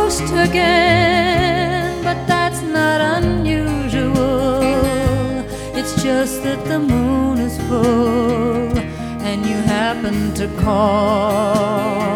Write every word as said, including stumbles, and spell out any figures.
ghost again, but that's not unusual. It's just that the moon is full and you happen to call.